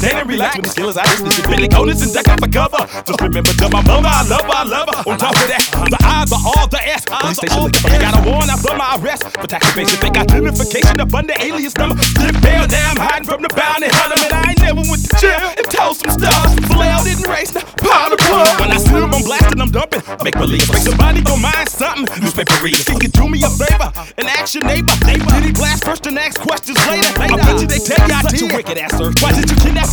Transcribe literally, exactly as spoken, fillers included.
Meditate and relax with the skillers. I just need to Billy Conus and duck up for cover. Just remember to my mother, I love her, I love her. On top of that, the I's are all the S. Police station looking for me, got a warrant out for my arrest. For tax evasion, fake identification up under alias number. Slip bail, now I'm hiding from the bounty hunter. Man, I ain't never went to jail and told some stuff. Flail didn't race, now powder plug. When I see him, I'm blasting, I'm dumping. Make believe, break somebody gon' mind something. Newspaper readers, can you do me a favor and ask your neighbor? Did he blast first and ask questions later? I bet you they tell you I did. Such a wicked ass search. Why did you kidnap